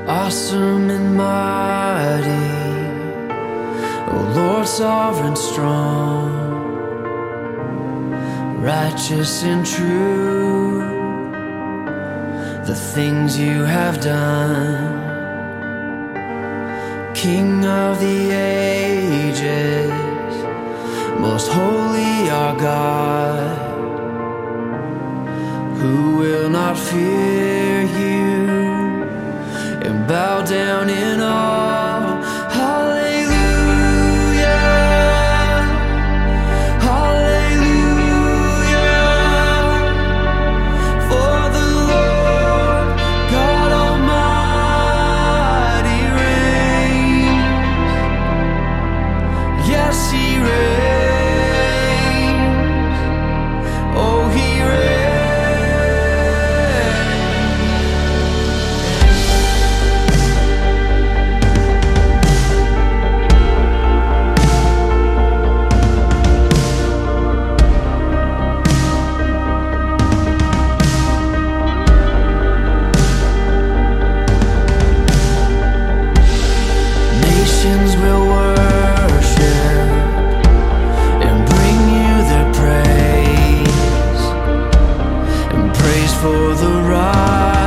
Awesome and mighty, O Lord, sovereign, strong, righteous and true, the things you have done. King of the ages, most holy our God, who will not fear you and bow down in awe. Hallelujah, hallelujah, for the Lord God Almighty reigns. Yes, He reigns. Oh, He reigns. Nations will worship and bring you their praise, and praise for the right.